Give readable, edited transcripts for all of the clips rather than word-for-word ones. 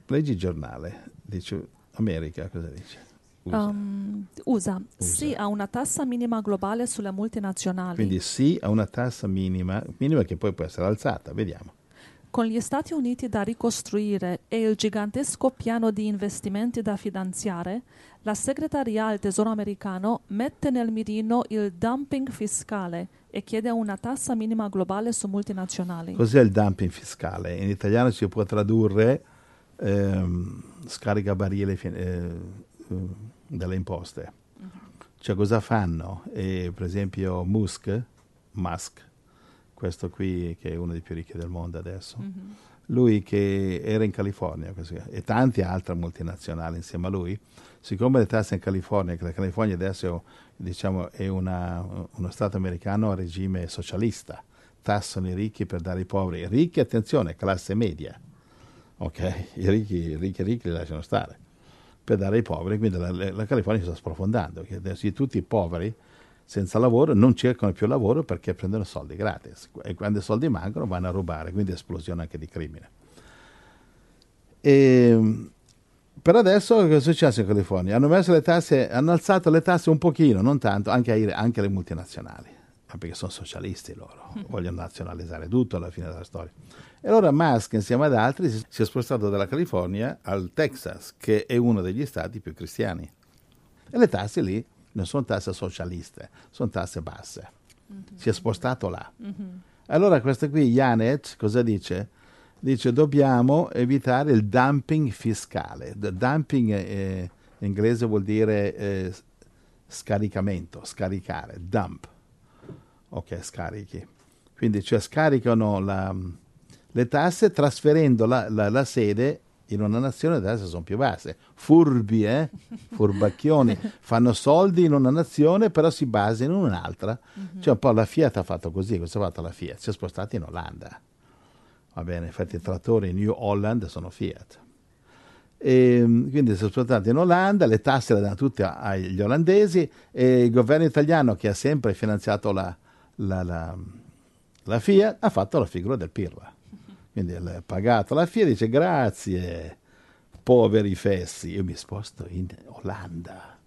leggi il giornale, dice America, cosa dice? USA. Sì a una tassa minima globale sulle multinazionali. Quindi sì a una tassa minima che poi può essere alzata, vediamo. Con gli Stati Uniti da ricostruire e il gigantesco piano di investimenti da finanziare, la segreteria al Tesoro americano mette nel mirino il dumping fiscale e chiede una tassa minima globale su multinazionali. Cos'è il dumping fiscale? In italiano si può tradurre scaricabarile delle imposte. Cioè cosa fanno? Per esempio Musk, questo qui che è uno dei più ricchi del mondo adesso, lui che era in California e tante altre multinazionali insieme a lui, siccome le tasse in California, che la California adesso diciamo è uno stato americano a regime socialista, tassano i ricchi per dare ai poveri. Ricchi, attenzione, classe media, ok? I ricchi li lasciano stare per dare ai poveri, quindi la California sta sprofondando, che adesso tutti i poveri senza lavoro non cercano più lavoro perché prendono soldi gratis e quando i soldi mancano vanno a rubare, quindi esplosione anche di crimine. Per adesso cosa è successo in California? Hanno alzato le tasse un pochino, non tanto, anche alle multinazionali, perché sono socialisti loro, vogliono nazionalizzare tutto alla fine della storia. E allora Musk insieme ad altri si è spostato dalla California al Texas, che è uno degli stati più cristiani. E le tasse lì non sono tasse socialiste, sono tasse basse. Si è spostato là. Allora questo qui, Janet, cosa dice? Dice dobbiamo evitare il dumping fiscale. Dumping in inglese vuol dire scaricamento, scaricare, dump. Ok, scarichi. Quindi cioè scaricano le tasse trasferendo la sede in una nazione le tasse sono più basse. Furbi, furbacchioni, fanno soldi in una nazione però si basano in un'altra. Cioè un po' la Fiat ha fatto così, cosa ha fatto la Fiat? Si è spostata in Olanda. Va bene, infatti i trattori in New Holland sono Fiat. E quindi si è spostata in Olanda, le tasse le danno tutte agli olandesi e il governo italiano che ha sempre finanziato la Fiat ha fatto la figura del pirla. Quindi ha pagato la Fiat e dice grazie, poveri fessi, io mi sposto in Olanda.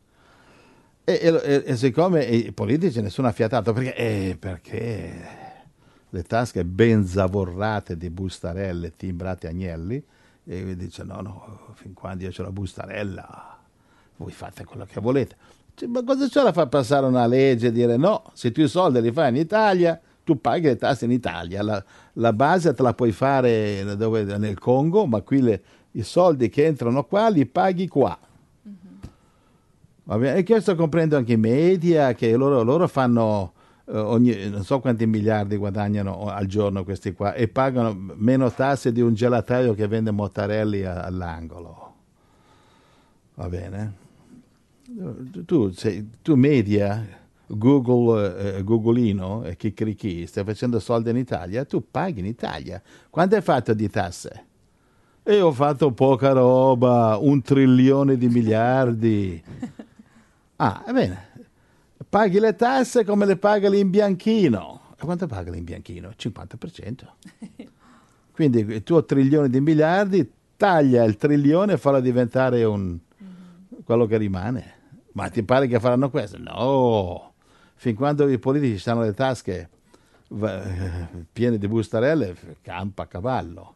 E siccome i politici nessuno ha fiatato, perché le tasche ben zavorrate di bustarelle, timbrate agnelli, e lui dice no, fin quando io c'ho la bustarella, voi fate quello che volete. Cioè, ma cosa c'è da far passare una legge e dire no, se tu i soldi li fai in Italia, tu paghi le tasse in Italia, la base te la puoi fare nel Congo, ma qui i soldi che entrano qua li paghi qua. Va bene? E questo comprendo anche i media, che loro fanno non so quanti miliardi guadagnano al giorno questi qua e pagano meno tasse di un gelataio che vende mozzarella all'angolo. Va bene? Tu media, Googleino e Chicchirichì, stai facendo soldi in Italia, tu paghi in Italia. Quanto hai fatto di tasse? E ho fatto poca roba, 1 trilione di miliardi. Ah, bene. Paghi le tasse come le paga l'imbianchino. E quanto paga l'imbianchino? 50%. Quindi il tuo trilione di miliardi taglia il trilione e farlo diventare quello che rimane. Ma ti pare che faranno questo? No. Fin quando i politici stanno le tasche piene di bustarelle, campa a cavallo.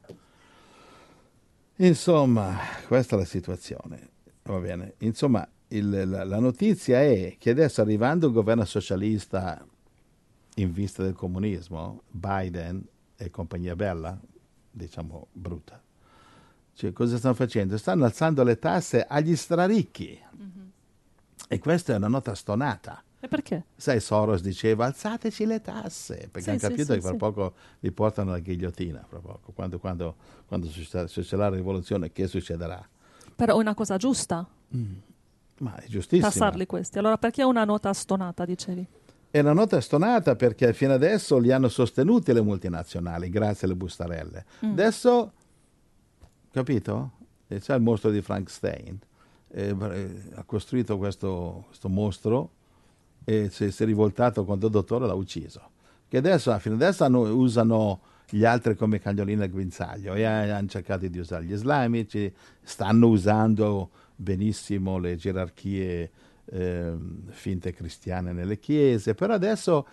Insomma, questa è la situazione. Va bene. Insomma, la notizia è che adesso arrivando il governo socialista in vista del comunismo, Biden e compagnia bella, diciamo brutta, cioè cosa stanno facendo? Stanno alzando le tasse agli straricchi. E questa è una nota stonata. E perché? Sai, Soros diceva alzateci le tasse, perché hanno capito che fra poco li portano alla ghigliottina, fra poco, quando succederà la rivoluzione, che succederà? Però è una cosa giusta. Ma è giustissimo. Tassarli questi. Allora perché una nota stonata, dicevi? È una nota stonata perché fino adesso li hanno sostenuti le multinazionali grazie alle bustarelle. Adesso, capito? C'è il mostro di Frankenstein. Ha costruito questo mostro e si è rivoltato contro il dottore e l'ha ucciso. Che adesso, fino adesso usano gli altri come cagnolini al guinzaglio, e hanno cercato di usare gli islamici, stanno usando benissimo le gerarchie finte cristiane nelle chiese, però adesso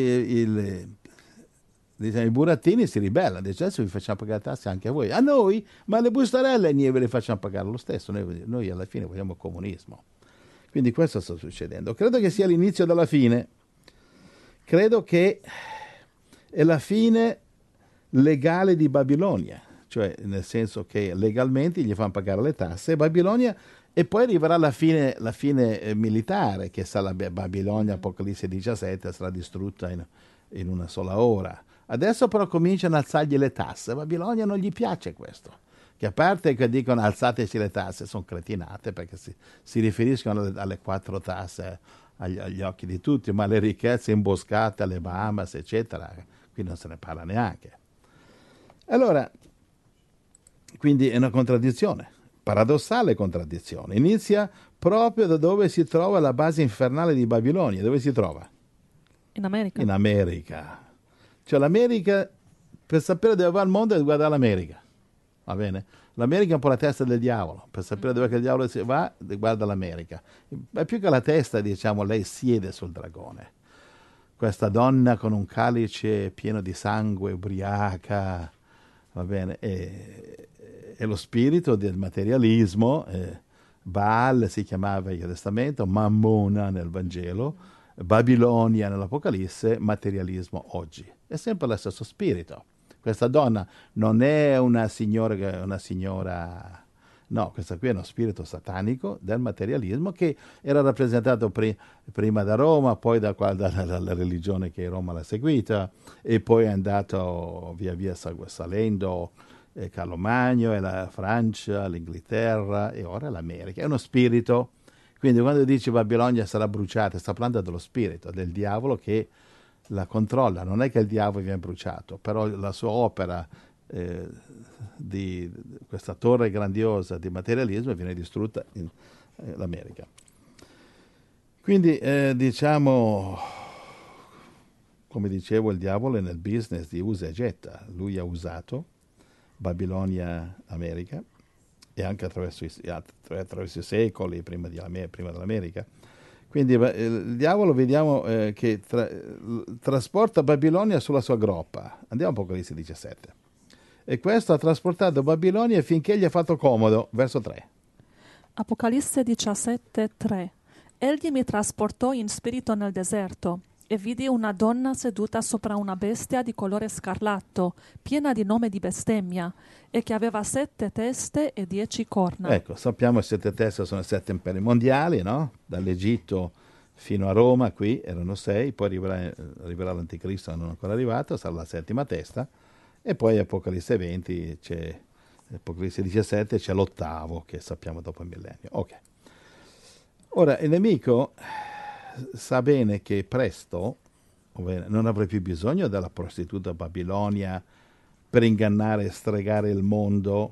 diciamo, i burattini si ribellano, dice adesso vi facciamo pagare tasse anche a voi, a noi, ma le bustarelle noi ve le facciamo pagare lo stesso, noi alla fine vogliamo il comunismo. Quindi questo sta succedendo. Credo che sia l'inizio della fine, credo che è la fine legale di Babilonia, cioè nel senso che legalmente gli fanno pagare le tasse, Babilonia, e poi arriverà la fine militare, che sarà Babilonia, Apocalisse 17, sarà distrutta in una sola ora. Adesso però cominciano a alzargli le tasse, a Babilonia non gli piace questo, che a parte che dicono alzateci le tasse, sono cretinate, perché si riferiscono alle 4 tasse agli occhi di tutti, ma le ricchezze imboscate alle Bahamas, eccetera, qui non se ne parla neanche. Allora, quindi è una contraddizione, paradossale contraddizione. Inizia proprio da dove si trova la base infernale di Babilonia. Dove si trova? In America. In America. Cioè l'America, per sapere dove va il mondo, è guardare l'America. Va bene? L'America è un po' la testa del diavolo. Per sapere dove il diavolo va, guarda l'America. Ma più che la testa, diciamo, lei siede sul dragone. Questa donna con un calice pieno di sangue, ubriaca, va bene? È lo spirito del materialismo. Baal si chiamava in Vecchio Testamento, Mammona nel Vangelo, Babilonia nell'Apocalisse, materialismo oggi. È sempre lo stesso spirito. Questa donna non è una signora, no, questa qui è uno spirito satanico del materialismo che era rappresentato prima da Roma, poi dalla religione che Roma l'ha seguita, e poi è andato via via salendo Carlo Magno, e la Francia, l'Inghilterra, e ora l'America. È uno spirito. Quindi quando dice Babilonia sarà bruciata, sta parlando dello spirito, del diavolo che la controlla. Non è che il diavolo viene bruciato, però la sua opera di questa torre grandiosa di materialismo viene distrutta in l'America. Quindi diciamo, come dicevo, il diavolo è nel business di usa e getta. Lui ha usato Babilonia, America, e anche attraverso i secoli prima dell'America. Quindi il diavolo vediamo che trasporta Babilonia sulla sua groppa. Andiamo a Apocalisse 17. E questo ha trasportato Babilonia finché gli ha fatto comodo. Verso 3. Apocalisse 17, 3. Egli mi trasportò in spirito nel deserto e vidi una donna seduta sopra una bestia di colore scarlatto, piena di nome di bestemmia, e che aveva 7 teste e 10 corna. Ecco, sappiamo che 7 teste sono 7 imperi mondiali, no? Dall'Egitto fino a Roma, qui erano 6, poi arriverà l'Anticristo, non è ancora arrivato, sarà la 7ª testa, e poi Apocalisse 20, Apocalisse 17 c'è l'8º, che sappiamo dopo il millennio. Ok. Ora, il nemico sa bene che presto non avrà più bisogno della prostituta Babilonia per ingannare e stregare il mondo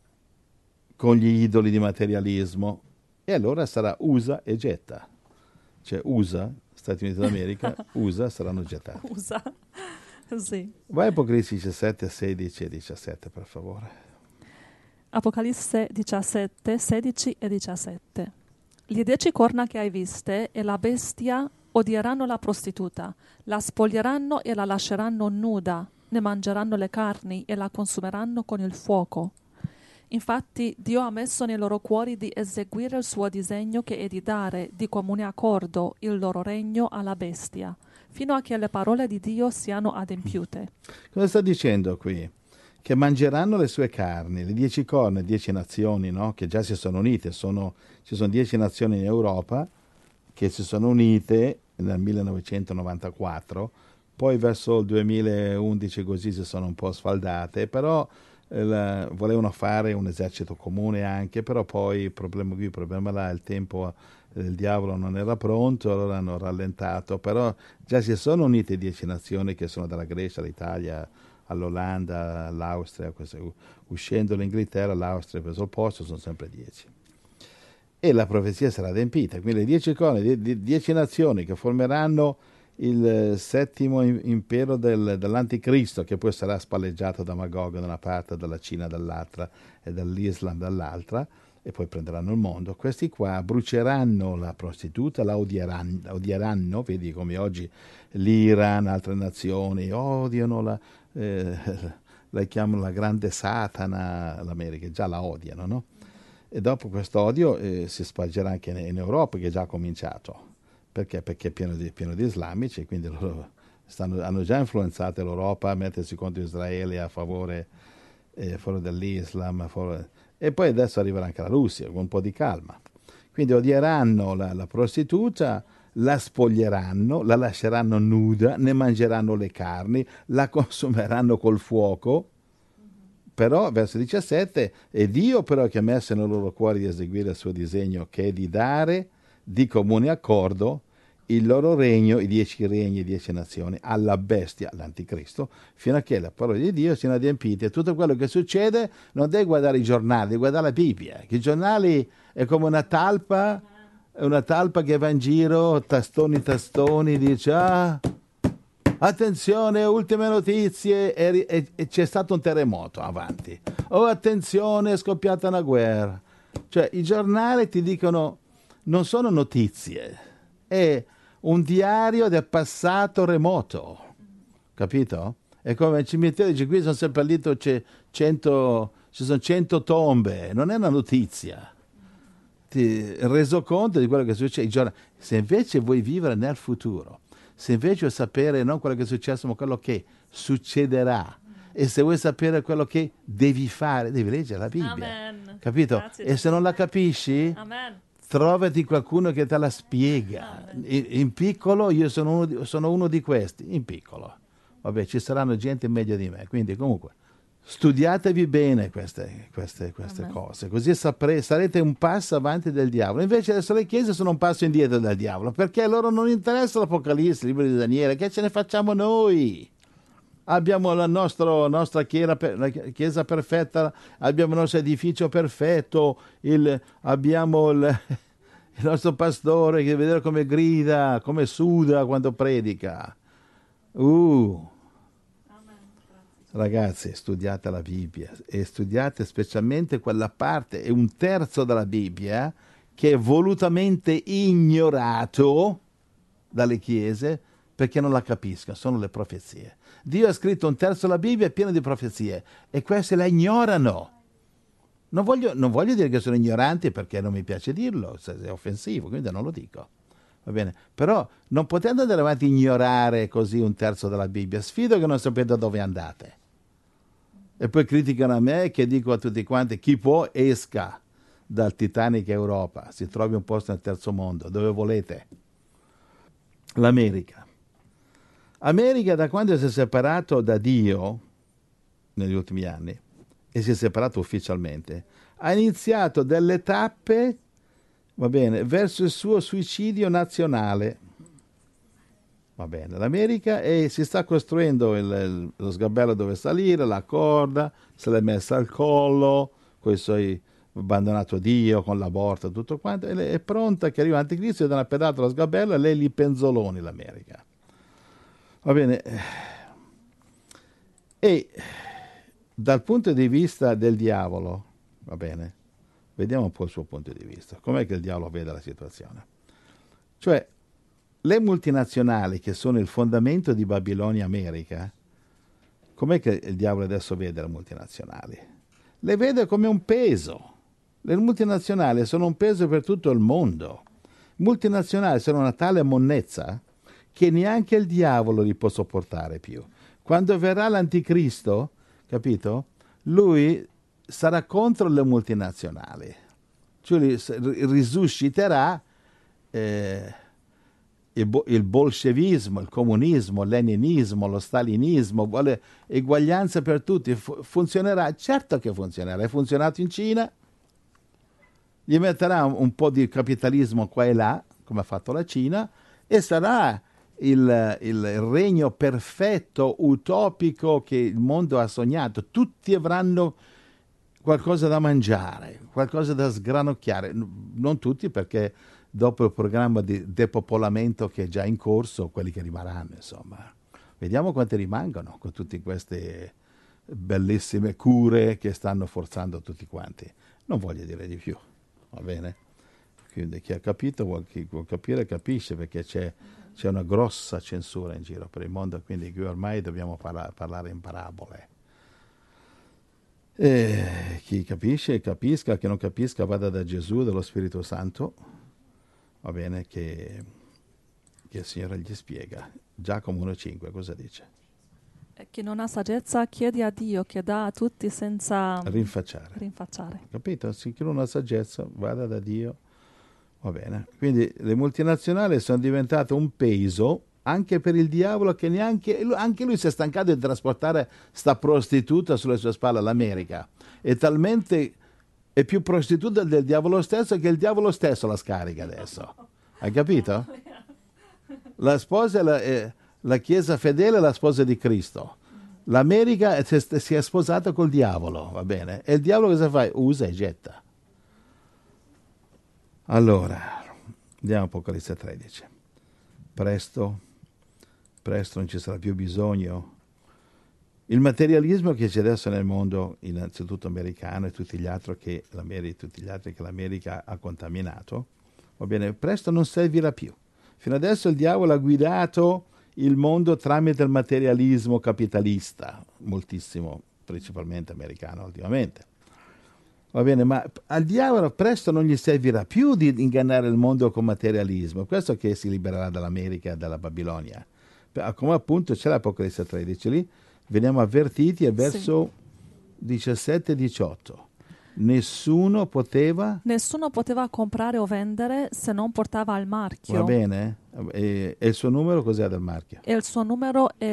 con gli idoli di materialismo, e allora sarà usa e getta. Cioè USA, Stati Uniti d'America, USA saranno gettati. USA, sì. Vai a Apocalisse 17, 16 e 17, per favore. Apocalisse 17, 16 e 17. Le 10 corna che hai viste e la bestia odieranno la prostituta, la spoglieranno e la lasceranno nuda, ne mangeranno le carni e la consumeranno con il fuoco. Infatti Dio ha messo nei loro cuori di eseguire il suo disegno, che è di dare di comune accordo il loro regno alla bestia, fino a che le parole di Dio siano adempiute. Cosa sta dicendo qui? Che mangeranno le sue carni, le 10 corna, 10 nazioni, no? Che già si sono unite, ci sono 10 nazioni in Europa che si sono unite nel 1994, poi verso il 2011 così si sono un po' sfaldate, però volevano fare un esercito comune anche, però poi il problema là, il tempo del diavolo non era pronto, allora hanno rallentato, però già si sono unite 10 nazioni che sono dalla Grecia, all'Italia, all'Olanda, all'Austria, uscendo l'Inghilterra, l'Austria ha preso il posto, sono sempre 10. E la profezia sarà adempita, quindi le 10 nazioni che formeranno il settimo impero dell'anticristo, che poi sarà spalleggiato da Magog da una parte, dalla Cina dall'altra e dall'Islam dall'altra, e poi prenderanno il mondo. Questi qua bruceranno la prostituta, la odieranno, vedi come oggi l'Iran, altre nazioni odiano la chiamano la grande Satana, l'America, già la odiano, no? E dopo questo odio si spargerà anche in Europa, che è già cominciato. Perché? Perché è pieno di islamici, quindi loro hanno già influenzato l'Europa a mettersi contro Israele a favore dell'Islam. E poi adesso arriverà anche la Russia, con un po' di calma. Quindi odieranno la prostituta, la spoglieranno, la lasceranno nuda, ne mangeranno le carni, la consumeranno col fuoco. Però, verso 17, è Dio però che ha messo nei loro cuori di eseguire il suo disegno, che è di dare di comune accordo il loro regno, i 10 regni, 10 nazioni, alla bestia, all'anticristo, fino a che le parole di Dio siano adempite. Tutto quello che succede non devi guardare i giornali, devi guardare la Bibbia. I giornali è come una talpa che va in giro, tastoni, dice attenzione, ultime notizie, e c'è stato un terremoto, avanti. Oh, attenzione, è scoppiata una guerra. Cioè, i giornali ti dicono, non sono notizie, è un diario del passato remoto, capito? È come il cimitero, dice, qui sono seppellito, ci sono 100 tombe, non è una notizia. Ti reso conto di quello che succede. Se invece vuoi vivere nel futuro, se invece vuoi sapere non quello che è successo, ma quello che succederà, e se vuoi sapere quello che devi fare, devi leggere la Bibbia. Amen. Capito? Grazie, e se non la capisci, Amen. trovati qualcuno che te la spiega. In piccolo, io sono uno di questi, in piccolo. Vabbè, ci saranno gente meglio di me, quindi comunque studiatevi bene queste cose, così sarete un passo avanti del diavolo. Invece adesso le chiese sono un passo indietro del diavolo, perché a loro non interessa l'Apocalisse, il libro di Daniele, che ce ne facciamo noi? Abbiamo la nostra chiesa perfetta, abbiamo il nostro edificio perfetto, abbiamo il nostro pastore che vedere come grida, come suda quando predica. Ragazzi, studiate la Bibbia e studiate specialmente quella parte, è un terzo della Bibbia che è volutamente ignorato dalle chiese perché non la capiscono, sono le profezie. Dio ha scritto un terzo della Bibbia pieno di profezie e queste la ignorano. Non voglio dire che sono ignoranti perché non mi piace dirlo, è offensivo, quindi non lo dico. Va bene? Però non potendo andare avanti a ignorare così un terzo della Bibbia, sfido che non sapete dove andate. E poi criticano a me che dico a tutti quanti, chi può esca dal Titanic Europa, si trovi un posto nel terzo mondo, dove volete. L'America. America da quando si è separato da Dio, negli ultimi anni, e si è separato ufficialmente, ha iniziato delle tappe, va bene, verso il suo suicidio nazionale. Va bene, l'America si sta costruendo lo sgabello dove salire, la corda, se l'è messa al collo, con i suoi abbandonato Dio, con l'aborto, tutto quanto, e è pronta che arriva l'anticristo e dà una pedata allo sgabello e lei li penzoloni l'America. Va bene, e dal punto di vista del diavolo, va bene, vediamo un po' il suo punto di vista, com'è che il diavolo vede la situazione. Cioè, le multinazionali che sono il fondamento di Babilonia America, com'è che il diavolo adesso vede le multinazionali? Le vede come un peso. Le multinazionali sono un peso per tutto il mondo. Multinazionali sono una tale monnezza che neanche il diavolo li può sopportare più. Quando verrà l'anticristo, capito? Lui sarà contro le multinazionali. Cioè risusciterà il bolscevismo, il comunismo, il leninismo, lo stalinismo, vuole eguaglianza per tutti. Funzionerà? Certo che funzionerà. È funzionato in Cina, gli metterà un po' di capitalismo qua e là, come ha fatto la Cina, e sarà il regno perfetto, utopico che il mondo ha sognato. Tutti avranno qualcosa da mangiare, qualcosa da sgranocchiare. Non tutti, perché dopo il programma di depopolamento che è già in corso, quelli che rimarranno, insomma. Vediamo quanti rimangono con tutte queste bellissime cure che stanno forzando tutti quanti. Non voglio dire di più, va bene? Quindi chi ha capito, chi vuol capire, capisce, perché c'è una grossa censura in giro per il mondo, quindi qui ormai dobbiamo parlare in parabole. E chi capisce, capisca, chi non capisca vada da Gesù, dallo Spirito Santo, va bene, che il Signore gli spiega. Giacomo 1,5 cosa dice? E chi non ha saggezza chiede a Dio, che dà a tutti senza rinfacciare. Capito? Se chi non ha saggezza vada da Dio, va bene. Quindi le multinazionali sono diventate un peso anche per il diavolo, che anche lui si è stancato di trasportare sta prostituta sulle sue spalle all'America. È più prostituta del diavolo stesso, che il diavolo stesso la scarica adesso. Hai capito? La sposa è la Chiesa fedele è la sposa di Cristo. L'America si è sposata col diavolo, va bene? E il diavolo cosa fa? Usa e getta. Allora, andiamo a Apocalisse 13. Presto non ci sarà più bisogno. Il materialismo che c'è adesso nel mondo, innanzitutto americano, e tutti gli altri che l'America ha contaminato, va bene, presto non servirà più. Fino adesso il diavolo ha guidato il mondo tramite il materialismo capitalista, moltissimo, principalmente americano ultimamente. Va bene, ma al diavolo presto non gli servirà più di ingannare il mondo con materialismo, questo che si libererà dall'America e dalla Babilonia. Come appunto c'è l'Apocalisse 13 lì, veniamo avvertiti al verso 17 e 18. Nessuno poteva comprare o vendere se non portava il marchio. Va bene? E il suo numero cos'è del marchio? E il suo numero è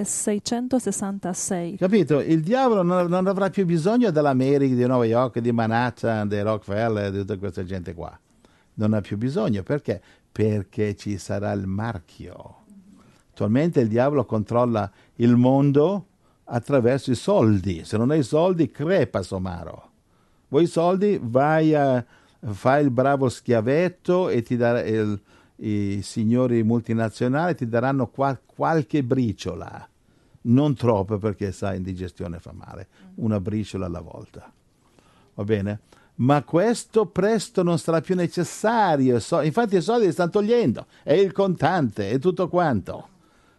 666. Capito? Il diavolo non avrà più bisogno dell'America, di New York, di Manhattan, di Rockefeller, di tutta questa gente qua. Non ha più bisogno. Perché? Perché ci sarà il marchio. Attualmente il diavolo controlla il mondo attraverso i soldi. Se non hai soldi, crepa, somaro. Vuoi soldi? Fai il bravo schiavetto e ti darà i signori multinazionali ti daranno qualche briciola, non troppo, perché sai, indigestione fa male, una briciola alla volta, va bene? Ma questo presto non sarà più necessario, infatti i soldi li stanno togliendo, è il contante, è tutto quanto,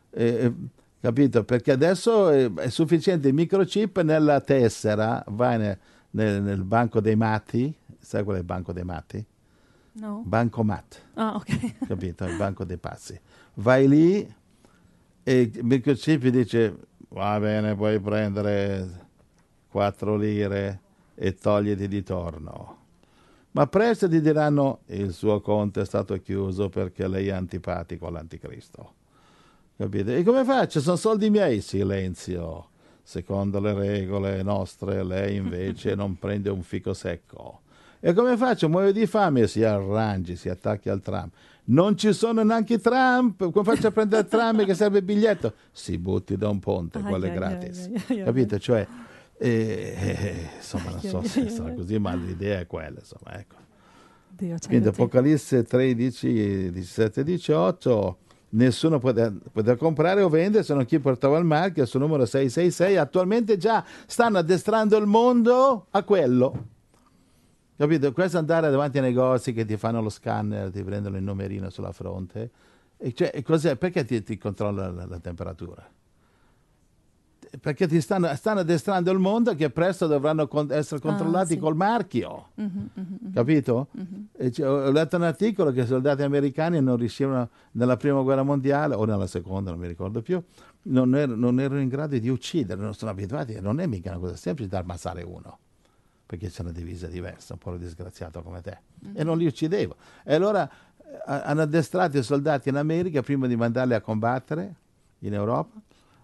capito? Perché adesso è sufficiente il microchip nella tessera, vai nel banco dei matti, sai qual è il banco dei matti? No. Bancomat. Ah, ok. Capito? Il banco dei pazzi. Vai lì e il microchip dice, va bene, puoi prendere 4 lire e togliti di torno. Ma presto ti diranno, il suo conto è stato chiuso perché lei è antipatico all'anticristo. Capite? E come faccio? Sono soldi miei. Silenzio. Secondo le regole nostre, lei invece non prende un fico secco. E come faccio? Muoio di fame, si arrangi, si attacchi al tram. Non ci sono neanche i tram, come faccio a prendere il tram che serve il biglietto? Si butti da un ponte, quello è gratis. Capite? Cioè, insomma, non so se sarà così, ma l'idea è quella, insomma, ecco. Quindi Apocalisse 13, 17, 18, nessuno poteva comprare o vendere se non chi portava il marchio, il suo numero 666, attualmente già stanno addestrando il mondo a quello. Capito? Questo andare davanti ai negozi che ti fanno lo scanner, ti prendono il numerino sulla fronte. E cioè, cos'è? Perché ti controlla la temperatura? Perché ti stanno addestrando il mondo che presto dovranno essere controllati col marchio. Capito? E ho letto un articolo che i soldati americani non riuscivano, nella prima guerra mondiale, o nella seconda, non mi ricordo più, non erano in grado di uccidere, non sono abituati, non è mica una cosa semplice da ammazzare uno, perché c'è una divisa diversa, un po' disgraziato come te, e non li uccidevo. E allora hanno addestrato i soldati in America prima di mandarli a combattere in Europa,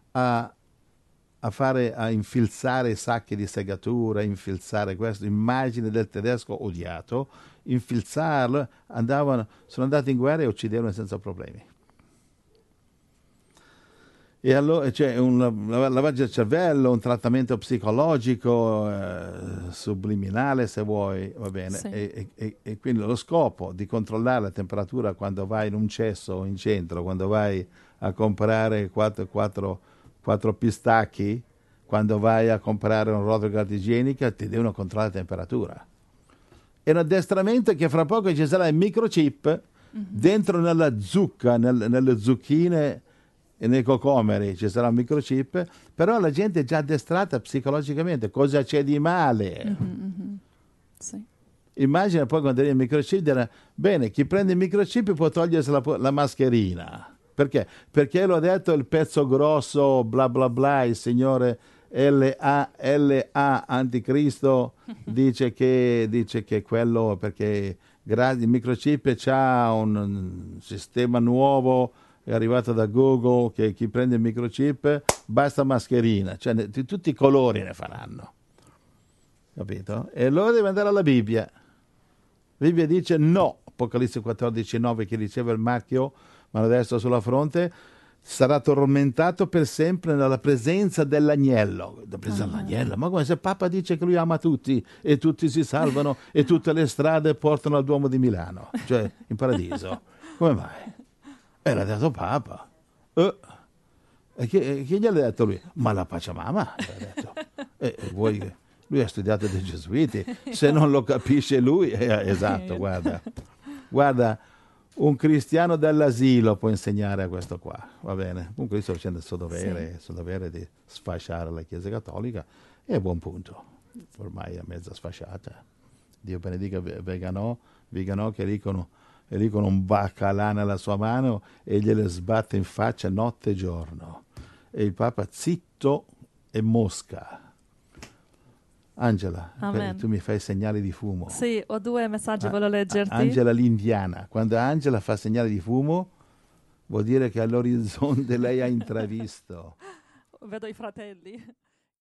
a infilzare i sacchi di segatura, infilzare questo, immagine del tedesco odiato, infilzarlo, sono andati in guerra e uccidevano senza problemi. E allora c'è un lavaggio del cervello, un trattamento psicologico, subliminale se vuoi, va bene. Sì. E quindi lo scopo di controllare la temperatura quando vai in un cesso o in centro, quando vai a comprare quattro pistacchi, quando vai a comprare un rotolo di carta igienica, ti devono controllare la temperatura. È un addestramento che fra poco ci sarà il microchip dentro nella zucca, nelle zucchine e nei cocomeri ci sarà un microchip, però la gente è già addestrata psicologicamente. Cosa c'è di male? Sì. Immagina poi quando arriva il microchip, dirà, bene, chi prende il microchip può togliersi la mascherina. Perché? Perché l'ho detto il pezzo grosso, bla bla bla, il signore LA Anticristo dice che quello, perché il microchip c'ha un sistema nuovo, è arrivato da Google, che chi prende il microchip basta mascherina, cioè di tutti i colori ne faranno, capito? E allora deve andare alla Bibbia. La Bibbia dice no, Apocalisse 14,9, chi riceve il marchio mano destra sulla fronte sarà tormentato per sempre nella presenza dell'agnello. Ma come se Papa dice che lui ama tutti e tutti si salvano e tutte le strade portano al Duomo di Milano, cioè in paradiso. Come mai? L'ha detto Papa. E chi gliel'ha detto lui? Ma la Pachamama, l'ha detto. Lui ha studiato dei gesuiti, se non lo capisce lui, esatto, guarda, un cristiano dell'asilo può insegnare a questo qua, va bene? Comunque io sto facendo il suo dovere di sfasciare la Chiesa Cattolica, e a buon punto, ormai è mezza sfasciata. Dio benedica Viganò che lì con un baccalà nella sua mano e gliele sbatte in faccia notte e giorno. E il Papa zitto e mosca. Angela, tu mi fai segnali di fumo. Sì, ho 2 messaggi, volevo leggerti. Angela l'indiana. Quando Angela fa segnali di fumo, vuol dire che all'orizzonte lei ha intravisto. Vedo i fratelli.